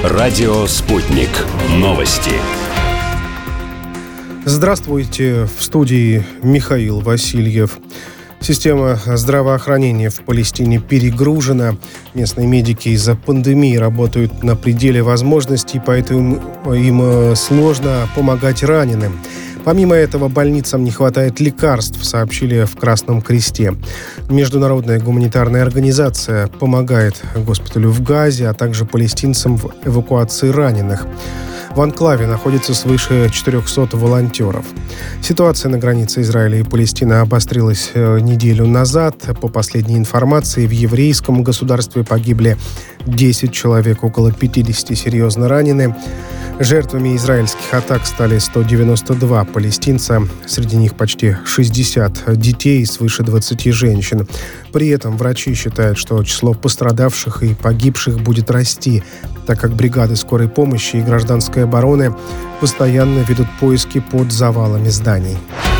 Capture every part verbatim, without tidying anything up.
Радио «Спутник». Новости. Здравствуйте. В студии Михаил Васильев. Система здравоохранения в Палестине перегружена. Местные медики из-за пандемии работают на пределе возможностей, поэтому им сложно помогать раненым. Помимо этого, больницам не хватает лекарств, сообщили в Красном Кресте. Международная гуманитарная организация помогает госпиталю в Газе, а также палестинцам в эвакуации раненых. В анклаве находится свыше четырехсот волонтеров. Ситуация на границе Израиля и Палестины обострилась неделю назад. По последней информации, в еврейском государстве погибли десять человек, около пятидесяти серьезно ранены. Жертвами израильских атак стали сто девяносто два палестинца. Среди них почти шестьдесят детей и свыше двадцати женщин. При этом врачи считают, что число пострадавших и погибших будет расти, так как бригады скорой помощи и гражданской обороны постоянно ведут поиски под завалами зданий.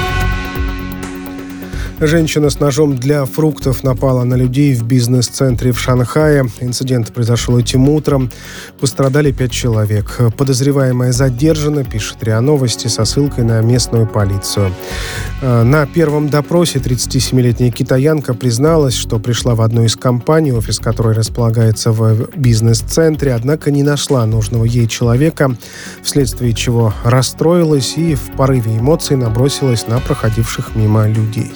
Женщина с ножом для фруктов напала на людей в бизнес-центре в Шанхае. Инцидент произошел этим утром. Пострадали пять человек. Подозреваемая задержана, пишет РИА Новости со ссылкой на местную полицию. На первом допросе тридцатисемилетняя китаянка призналась, что пришла в одну из компаний, офис которой располагается в бизнес-центре, однако не нашла нужного ей человека, вследствие чего расстроилась и в порыве эмоций набросилась на проходивших мимо людей.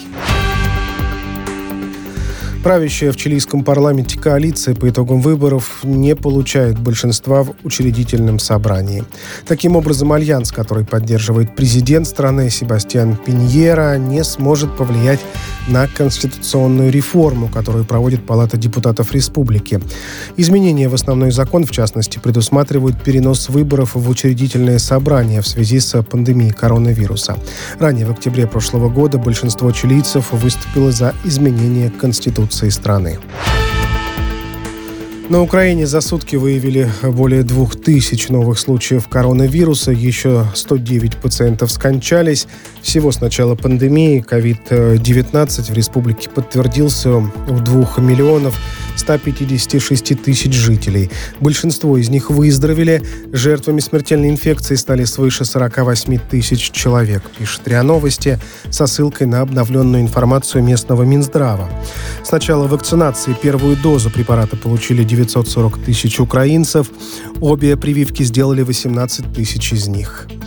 Правящая в чилийском парламенте коалиция по итогам выборов не получает большинства в учредительном собрании. Таким образом, альянс, который поддерживает президент страны Себастьян Пиньера, не сможет повлиять на конституционную реформу, которую проводит Палата депутатов республики. Изменения в основной закон, в частности, предусматривают перенос выборов в учредительное собрание в связи с пандемией коронавируса. Ранее, в октябре прошлого года, большинство чилийцев выступило за изменение конституции страны. На Украине за сутки выявили более двух тысяч новых случаев коронавируса. Еще сто девять пациентов скончались. Всего с начала пандемии ковид девятнадцать в республике подтвердился у двух миллионов ста пятидесяти шести тысяч жителей. Большинство из них выздоровели. Жертвами смертельной инфекции стали свыше сорока восьми тысяч человек, пишет РИА Новости со ссылкой на обновленную информацию местного Минздрава. С начала вакцинации первую дозу препарата получили девятьсот сорок тысяч украинцев. Обе прививки сделали восемнадцать тысяч из них.